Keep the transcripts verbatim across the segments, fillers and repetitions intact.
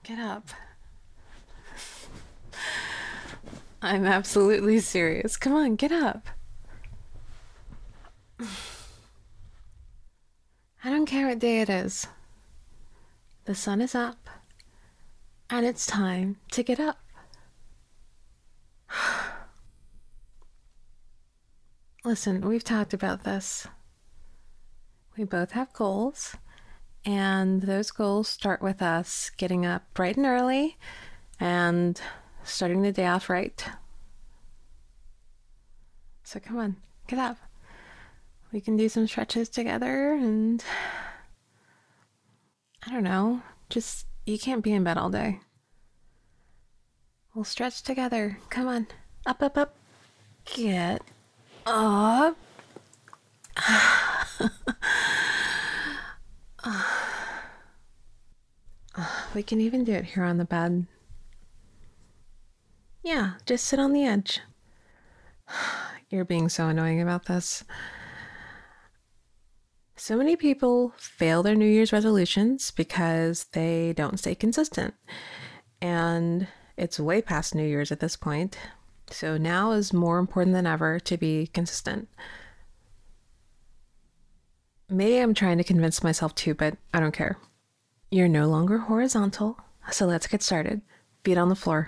Get up. I'm absolutely serious. Come on, get up. I don't care what day it is. The sun is up, and it's time to get up. Listen, we've talked about this. We both have goals, and those goals start with us getting up bright and early and starting the day off right. So come on, get up. We can do some stretches together, and I don't know, just, you can't be in bed all day. We'll stretch together. Come on. Up, up, up. Get up. We can even do it here on the bed. Yeah, just sit on the edge. You're being so annoying about this. So many people fail their New Year's resolutions because they don't stay consistent. And it's way past New Year's at this point. So now is more important than ever to be consistent. Maybe I'm trying to convince myself too, but I don't care. You're no longer horizontal, so let's get started. Feet on the floor.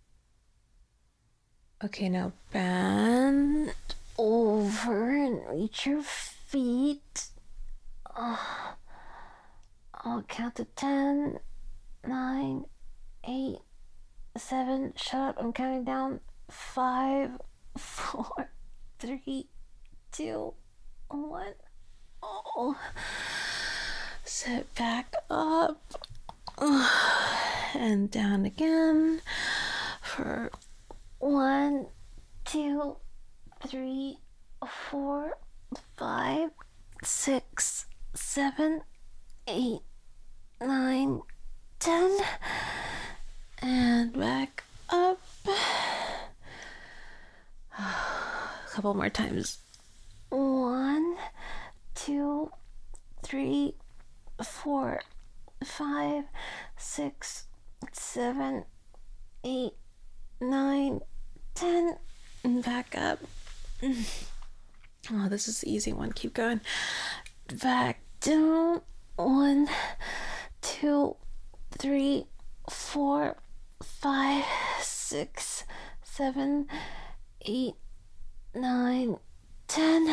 Okay, now bend over and reach your feet. Oh, I'll count to ten, nine, eight, seven. Shut up, I'm counting down. Five, four, three, two, one. Oh. Sit back up and down again for one, two, three, four, five, six, seven, eight, nine, ten, and back up. A couple more times. One, two, three, four, five, six, seven, eight, nine, ten, and back up. Oh, this is the easy one. Keep going. Back down. One, two, three, four, five, six, seven, eight, nine, ten.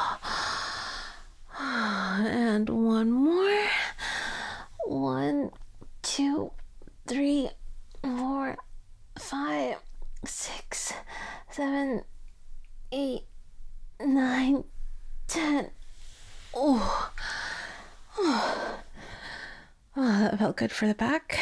And one more. One, two, three, four, five, six, seven, eight, nine, ten. Oh, oh, oh, that felt good for the back.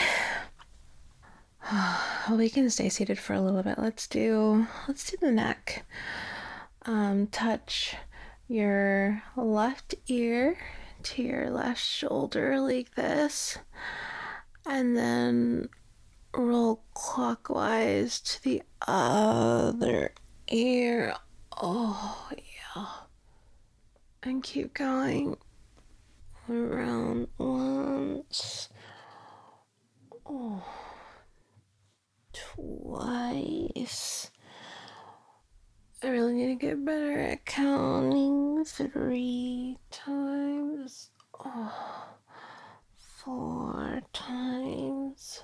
Well, we can stay seated for a little bit. Let's do, let's do the neck. Um, touch your left ear to your left shoulder like this, and then roll clockwise to the other ear. Oh, yeah. And keep going around once. Oh, twice. I really need to get better at counting. Three times. Oh, four times.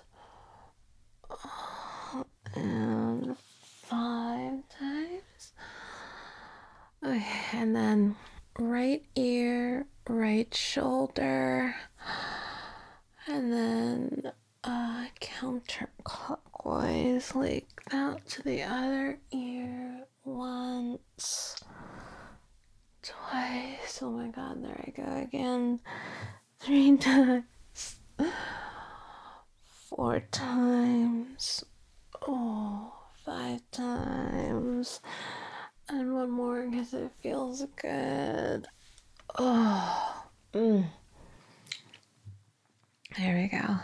Oh, and five times. Okay, and then right ear, right shoulder. And then uh, counterclockwise like that to the other ear. Once, twice, oh my god, there I go again, three times, four times, oh, five times, and one more because it feels good. Oh, mm. There we go.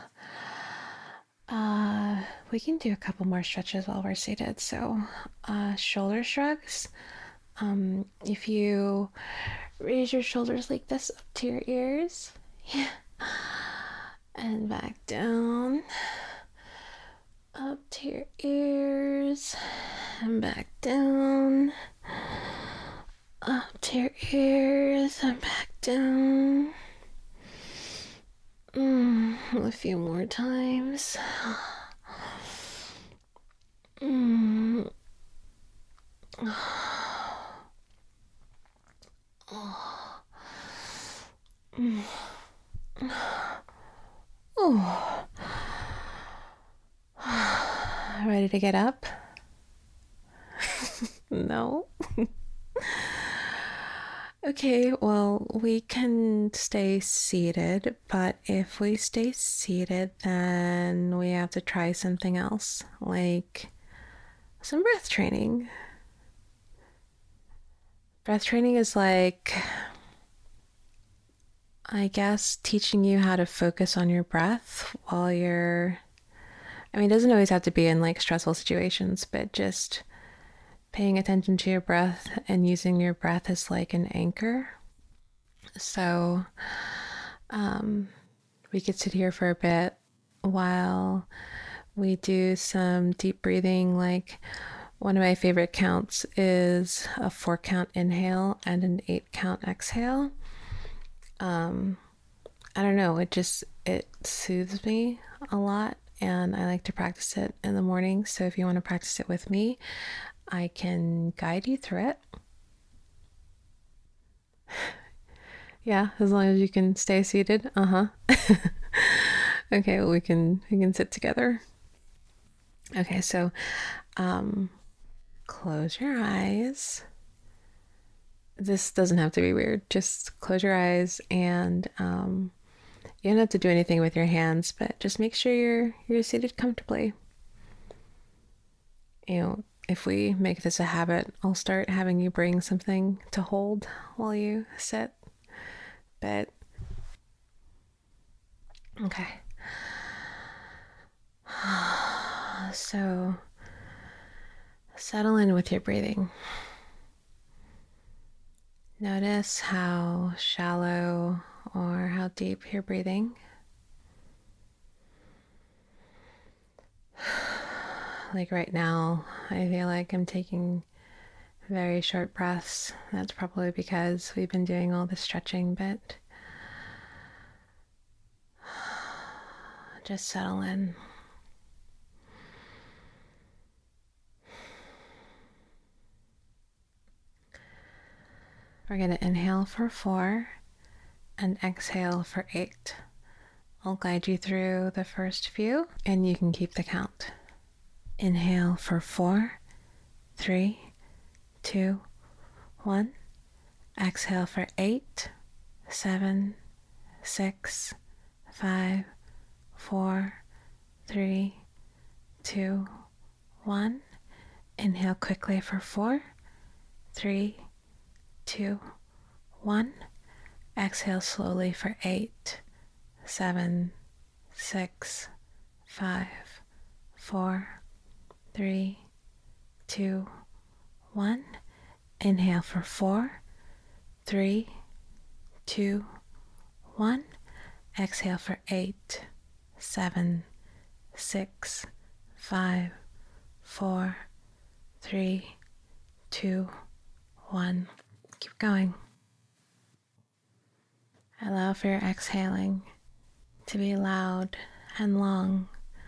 Uh, we can do a couple more stretches while we're seated. So, uh, shoulder shrugs. Um, if you raise your shoulders like this up to your ears, yeah, and back down, Up to your ears and back down. Up to your ears and back down. Mm, a few more times. Mm. Mm. Oh. Ready to get up? No. Okay, well, we can stay seated, but if we stay seated, then we have to try something else, like some breath training. Breath training is like, I guess, teaching you how to focus on your breath while you're, I mean, it doesn't always have to be in like stressful situations, but just paying attention to your breath and using your breath as like an anchor. So um, we could sit here for a bit while we do some deep breathing. Like one of my favorite counts is a four count inhale and an eight count exhale. Um, I don't know, it just, it soothes me a lot, and I like to practice it in the morning. So if you want to practice it with me, I can guide you through it. Yeah, as long as you can stay seated. Uh-huh. Okay, well, we can we can sit together. Okay, so um close your eyes. This doesn't have to be weird. Just close your eyes, and um you don't have to do anything with your hands, but just make sure you're you're seated comfortably. You know, if we make this a habit, I'll start having you bring something to hold while you sit. But okay. So settle in with your breathing. Notice how shallow or how deep you're breathing. Like right now, I feel like I'm taking very short breaths. That's probably because we've been doing all the stretching, but just settle in. We're going to inhale for four and exhale for eight. I'll guide you through the first few, and you can keep the count. Inhale for four, three, two, one. Exhale for eight, seven, six, five, four, three, two, one. Inhale quickly for four, three, two, one. Exhale slowly for eight, seven, six, five, four, three, two, one. Inhale for four, three, two, one. Exhale for eight, seven, six, five, four, three, two, one. Keep going. Allow for your exhaling to be loud and long.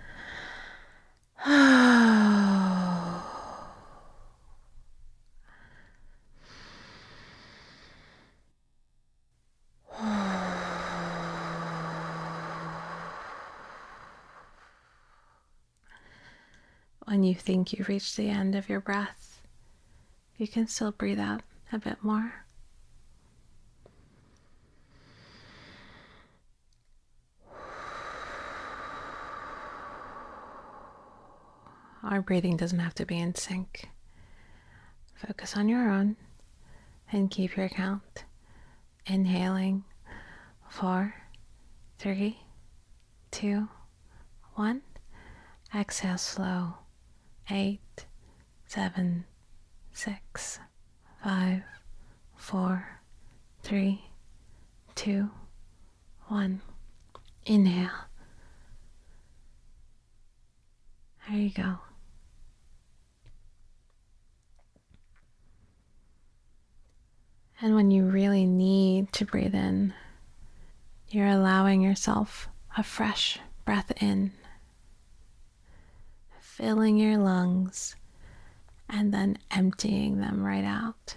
When you think you've reached the end of your breath, you can still breathe out a bit more. Our breathing doesn't have to be in sync. Focus on your own and keep your count. Inhaling, four, three, two, one. Exhale slow, eight, seven, six, five, four, three, two, one. Inhale. There you go. And when you really need to breathe in, you're allowing yourself a fresh breath in, filling your lungs and then emptying them right out.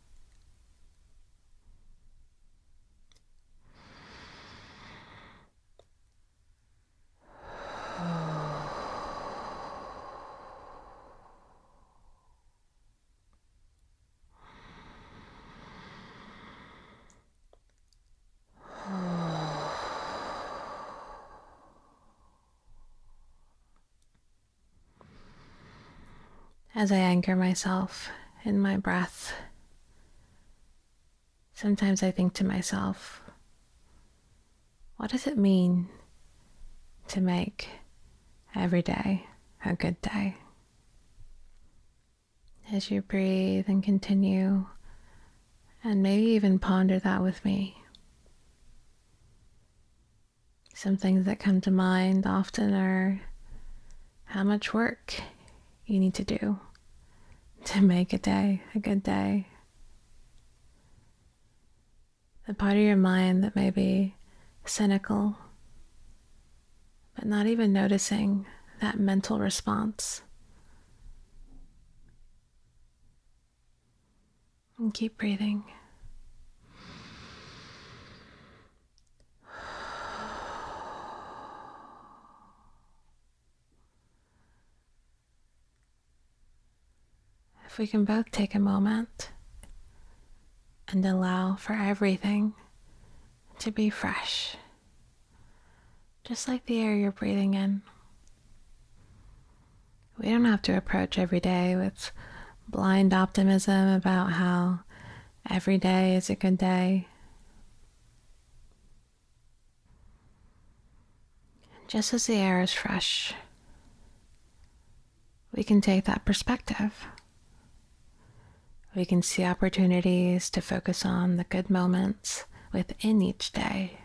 As I anchor myself in my breath, sometimes I think to myself, what does it mean to make every day a good day? As you breathe and continue, and maybe even ponder that with me. Some things that come to mind often are how much work you need to do to make a day a good day. The part of your mind that may be cynical, but not even noticing that mental response. And keep breathing. If we can both take a moment and allow for everything to be fresh, just like the air you're breathing in. We don't have to approach every day with blind optimism about how every day is a good day. Just as the air is fresh, we can take that perspective. We can see opportunities to focus on the good moments within each day.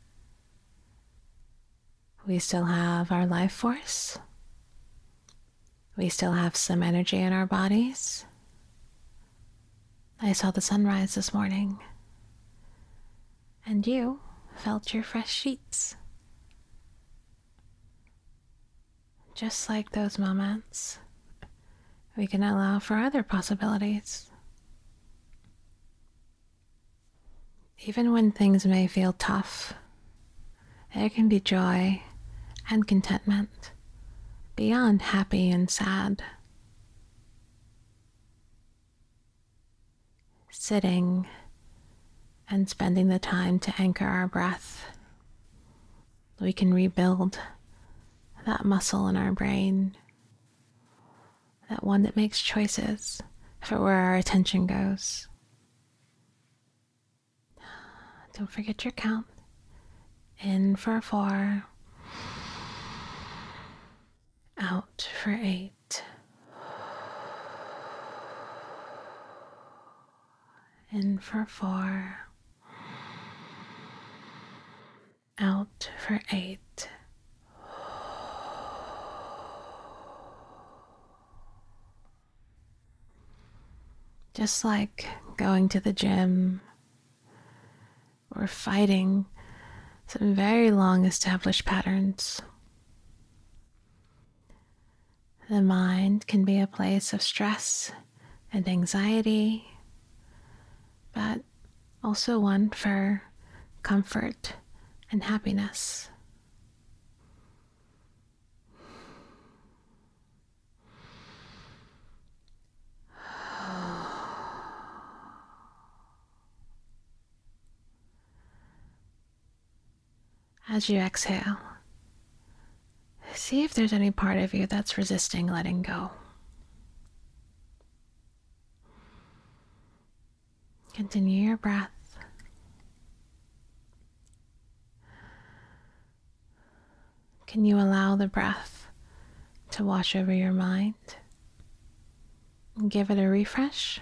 We still have our life force. We still have some energy in our bodies. I saw the sunrise this morning, and you felt your fresh sheets. Just like those moments, we can allow for other possibilities. Even when things may feel tough, there can be joy and contentment beyond happy and sad. Sitting and spending the time to anchor our breath, we can rebuild that muscle in our brain, that one that makes choices for where our attention goes. Don't forget your count. In for four, out for eight. In for four, out for eight. Just like going to the gym or fighting some very long established patterns. The mind can be a place of stress and anxiety, but also one for comfort and happiness. As you exhale, see if there's any part of you that's resisting letting go. Continue your breath. Can you allow the breath to wash over your mind and give it a refresh?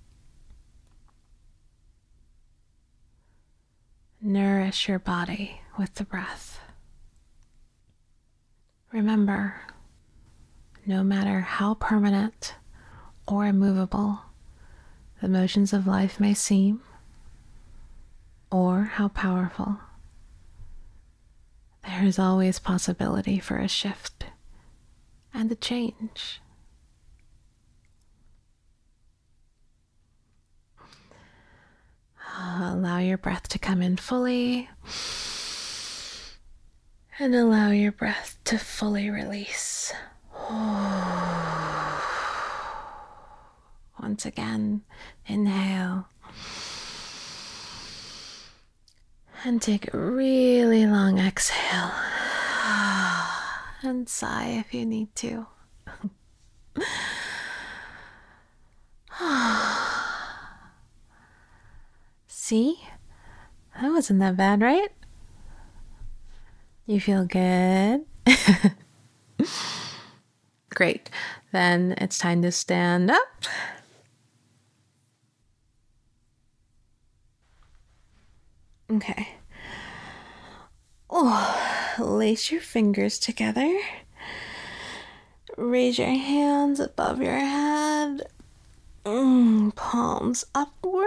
Nourish your body with the breath. Remember, no matter how permanent or immovable the motions of life may seem, or how powerful, there is always possibility for a shift and a change. Allow your breath to come in fully, and allow your breath to fully release. Once again, inhale. And take a really long exhale. And sigh if you need to. See? That wasn't that bad, right? You feel good? Great. Then it's time to stand up. Okay. Oh, lace your fingers together. Raise your hands above your head. Mm, palms upward.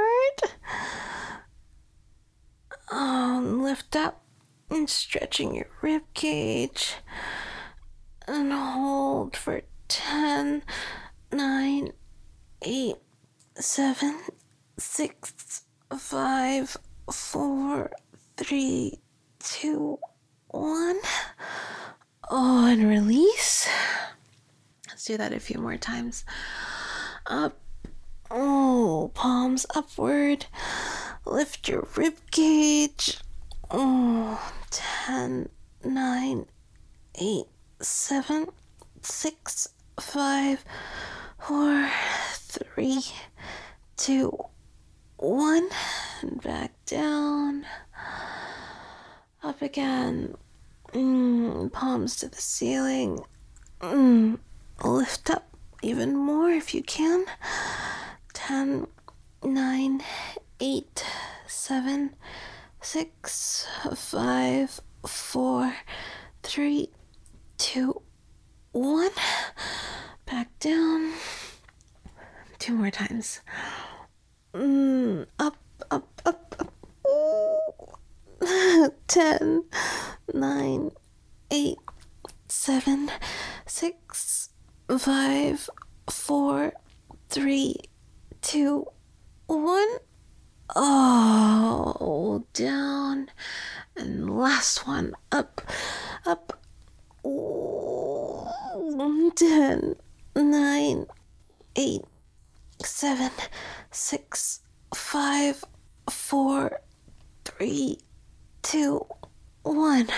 Um, lift up and stretching your rib cage. And hold for ten, nine, eight, seven, six, five, four, three, two, one. Oh, and release. Let's do that a few more times. Up. Oh, palms upward. Lift your rib cage. Oh, ten, nine, eight, seven, six, five, four, three, two, one. And back down. Up again. Mm, palms to the ceiling. Mm, lift up even more if you can. Ten, nine, eight, seven, six, five, four, three, two, one. Back down. Two more times. Mm, up, up, up, up. Ooh. Ten, nine, eight, seven, six, five, four, three, two, one. Oh, down. And last one. Up, up. Ooh. Ten, nine, eight, seven, six, five, four, three, two, one.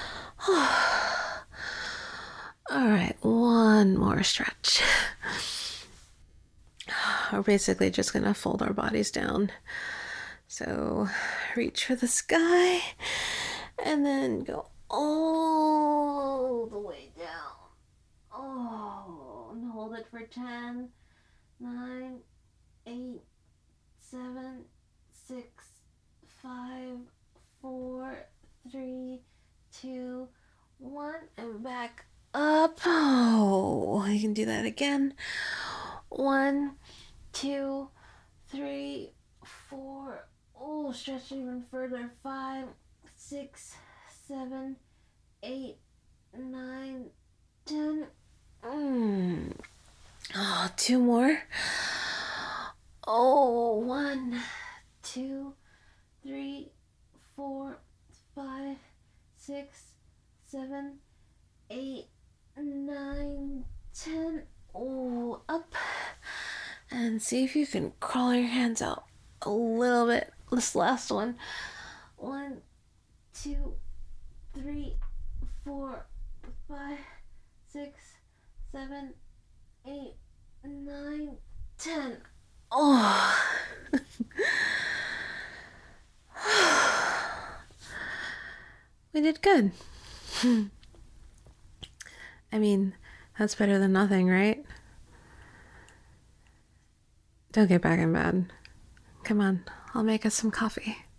All right, one more stretch. We're basically just going to fold our bodies down. So reach for the sky and then go all the way down. Oh, and hold it for ten, nine, eight, seven, six, five, four, three, two, one, and back up. Oh, you can do that again. One, two, three, four. Oh, stretch even further. Five, six, seven, eight, nine, ten. Mm. Oh, two more. Oh, one, two, three, four, five, six, seven, eight, nine, ten. Oh, up. And see if you can crawl your hands out a little bit. This last one. One, two, three, four, five, six, seven, eight, nine, ten. Oh. We did good. I mean, that's better than nothing, right? Don't get back in bed. Come on, I'll make us some coffee.